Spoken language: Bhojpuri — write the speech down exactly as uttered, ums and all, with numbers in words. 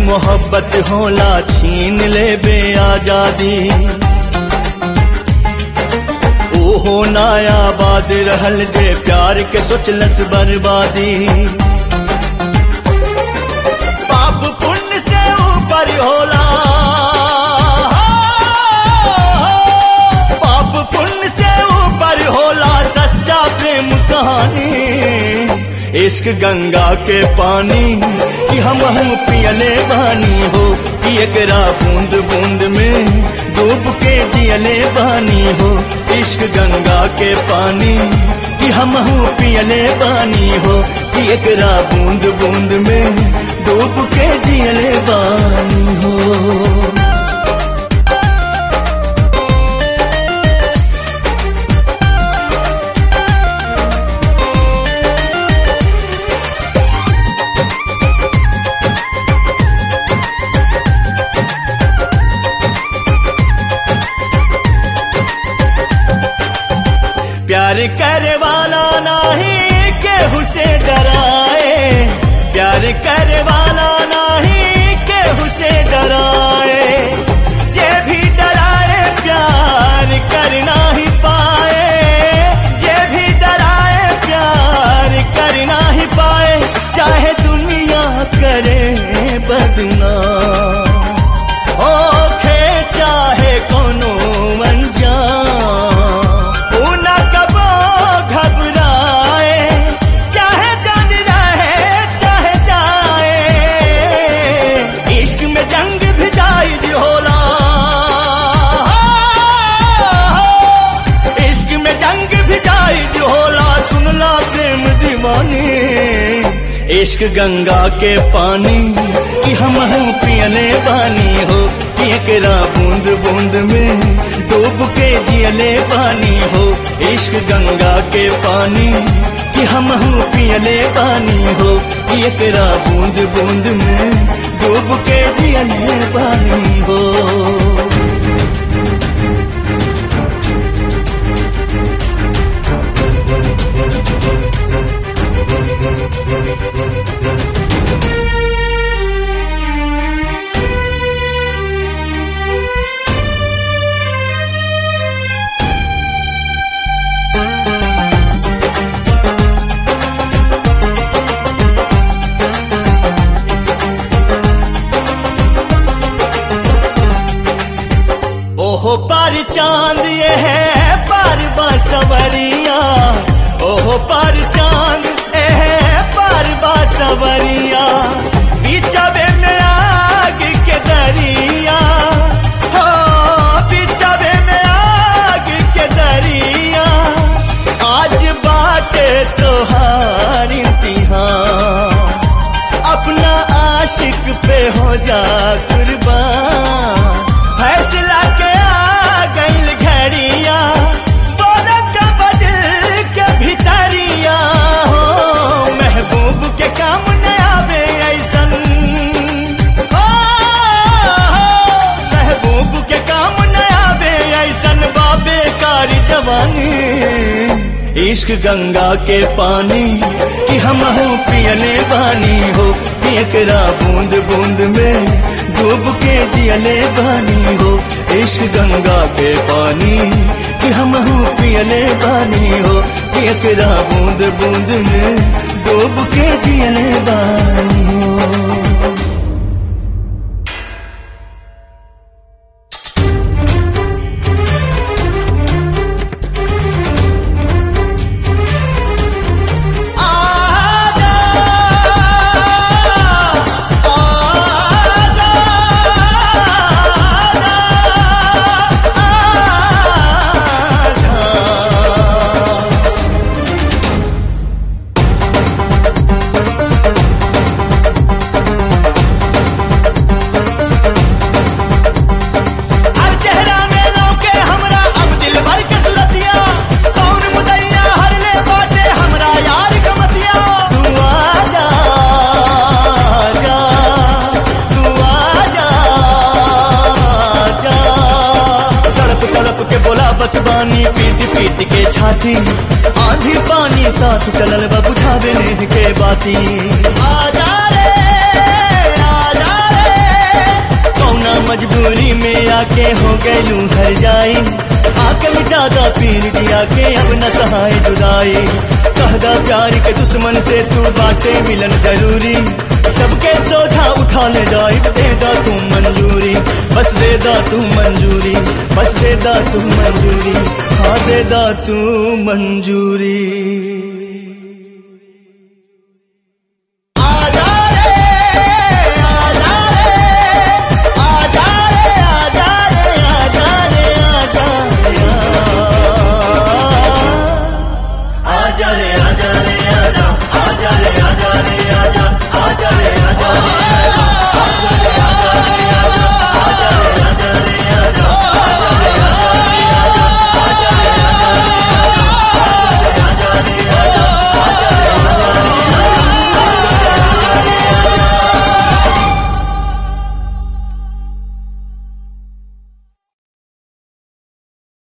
मोहब्बत होला छीन ले बे आजादी। ओहो नायाबाद रहल जे प्यार के सोचलस बर्बादी। पाप पुण्य से ऊपर होला, पाप पुण्य से ऊपर होला सच्चा प्रेम कहानी। इश्क गंगा के पानी कि हमहू पियले बानी हो, कि एकरा बूंद बूंद में डूब के जियले बानी हो। इश्क गंगा के पानी कि हमहू पियले बानी हो, कि एकरा बूंद बूंद में डूब के जियले बानी हो। प्यार करे वाला नहीं केहू से डराए, प्यार करे वाला नहीं केहू से डराए। जे भी डराए प्यार कर ना ही पाए, जे भी डराए प्यार कर ना ही पाए। चाहे दुनिया करे बदनाम, ओखे चाहे कोनो अनजान, इश्क गंगा के पानी कि हमहू पियले बानी हो, कि एकरा बूंद बूंद में डूब के जियले बानी हो। इश्क गंगा के पानी कि हमहू पियले बानी हो, कि एकरा बूंद बूंद में डूब के जियले बानी हो। ओहो पार चांद ये है पार बांसवरिया, ओहो पार चांद ये है पार बांसवरिया। बिछावे में आग के दरिया, हो बिछावे में आग के दरिया। आज बाटे तोहार इम्तिहान, अपना आशिक पे हो जा कुर्बान। फैसला के आ गइल घड़िया, बोला का बदल के भितरिया हो। महबूब के काम न आवे ऐसन, हो महबूब के काम न आवे ऐसन बाबे कारी जवानी। इश्क गंगा के पानी कि हमहू पियले बानी हो, कि एकरा बूंद बूंद में डूब के जियले बानी हो। इश्क गंगा के पानी कि हमहू पियले बानी हो, कि एकरा बूंद बूंद में डूब के जियले बानी हो। छाती आधी पानी साथ चलल बा बुझावे नेह के बाती। आजा रे आजा रे मजबूरी में आके हो गयलू हर जाई, आके मिटा दा पीर दिया के अब न सहाय जुदाई। कहदा प्यार के दुश्मन से तू बाटे मिलन जरूरी, सबके सोझा उठा ले जाए दे दा तू मंजूरी, बस दे दा तू मंजूरी, बस दे दा तू मंजूरी, हाँ दे दा तू मंजूरी।